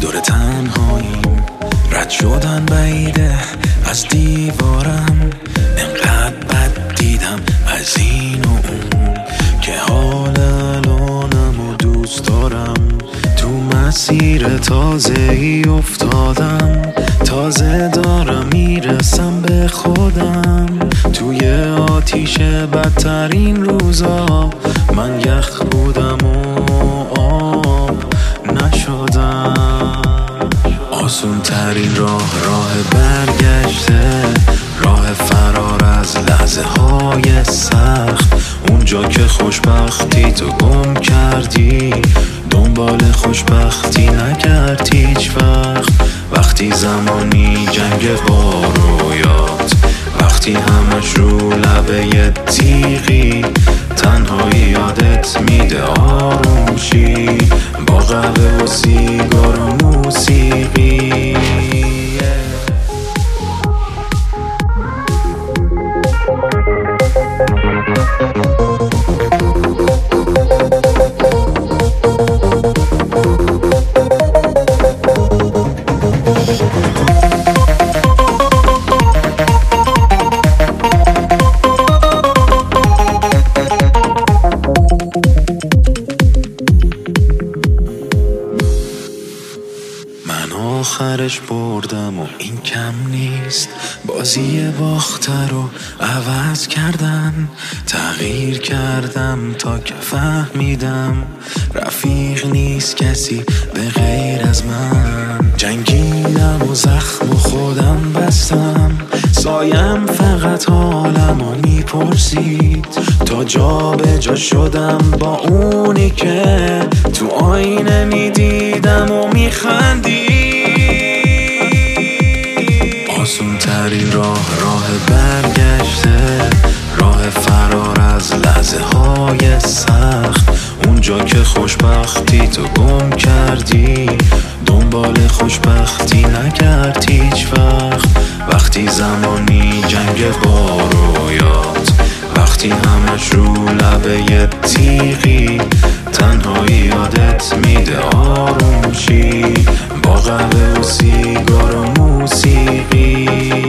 دور تنهاییم، رد شدن بعیده از دیوارم. انقدر بد دیدم از این و اون که حال الانم و دوست دارم. تو مسیر تازه ای افتادم، تازه دارم میرسم به خودم. توی آتیش بدترین روزا من یخ بودم و آب نشدم. آسون ترین راه برگشته، راه فرار از لحظه های سخت. اونجا که خوشبختی تو گم کردی، دنبال خوشبختی نکرد هیچ وقت. وقتی زمانی جنگ با رویات، وقتی همش رو لبه تیغی، تنهایی یادت میده آروم شی با قهوه و سیگار و موسیقی. آخرش بردم و این کم نیست. بازی باخته رو عوض کردن، تغییر کردم تا که فهمیدم رفیق نیست کسی به غیر از من. جنگیدم و زخم و خودم بستم، سایم فقط حالمو میپرسید. تا جا به جا شدم با اونی که تو آینه میدیدم و میخندید. آسون ترین راه برگشته، راه فرار از لحظه های سخت. اونجا که خوشبختی تو گم کردی، دنبال خوشبختی نکرد هیچ وقت. وقتی زمانی جنگ با رویات، وقتی همش رو لبه تیغی، تنهایی یادت میده آروم شی با قهوه و سیگار و موسیقی.